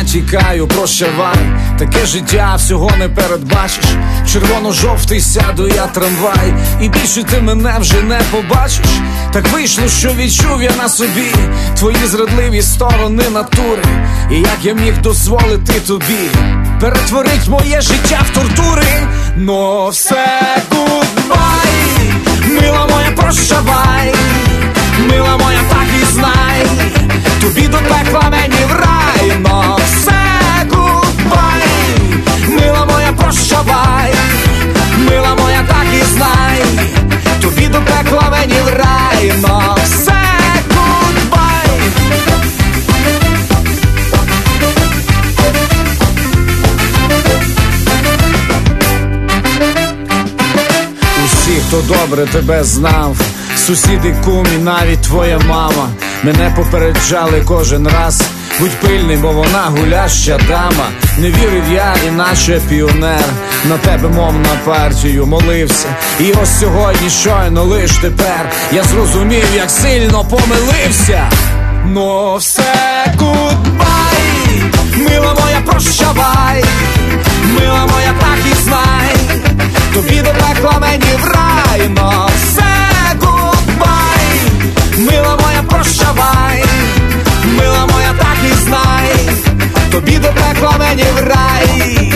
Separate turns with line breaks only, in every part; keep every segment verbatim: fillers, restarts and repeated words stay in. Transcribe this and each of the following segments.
тікаю, прощавай. Таке життя, всього не передбачиш. Червоно-жовтий сяду я трамвай, і більше ти мене вже не побачиш. Так вийшло, що відчув я на собі твої зрадливі сторони натури. І як я міг дозволити тобі перетворить моє життя в тортури. Но все гудбай, мила моя, прощавай. Мила моя, так і знай, тобі до пекла, мені в рай. Но все гудбай, мила моя, прощавай. Мила моя, так і знай, тобі до пекла, мені в рай. Но все гудбай. Усі, хто добре тебе знав, сусіди, кумі, навіть твоя мама, мене попереджали кожен раз: будь пильний, бо вона гуляща дама. Не вірив я, іначе піонер, на тебе, мов на партію, молився. І ось сьогодні, щойно, лиш тепер я зрозумів, як сильно помилився. Но все гудбай, мила моя, прощавай. Мила моя, так і знай, тобі до пекла, мені в рай. Но все гудбай, мила моя, прощавай. Мила моя, так і знай, тобі до пекла, мені в рай.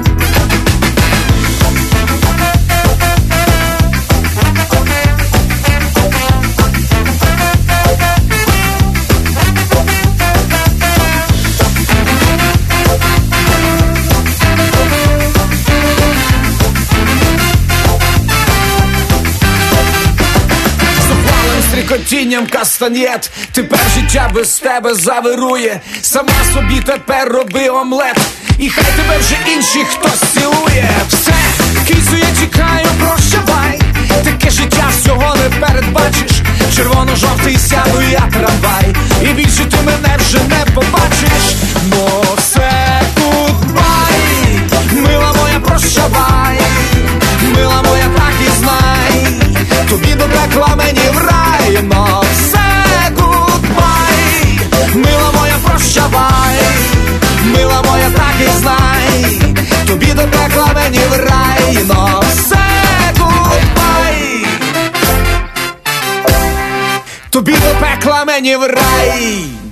Котінням кастаньєт, тепер життя без тебе завирує. Сама собі тепер роби омлет, і хай тебе вже інші хтось цілує. Все, кицю, я тікаю, прощавай. Таке життя, всього не передбачиш. Червоно-жовтий сяду я трамвай, і більше ти мене вже не побачиш. Но все гудбай, мила моя, прощавай. Мила моя, так і знай, тобі до пекла, мені в рай. Но все гудбай, мила моя, прощавай. Мила моя, так і знай, тобі до пекла, мені в рай. Но все гудбай, тобі до пекла, мені в рай.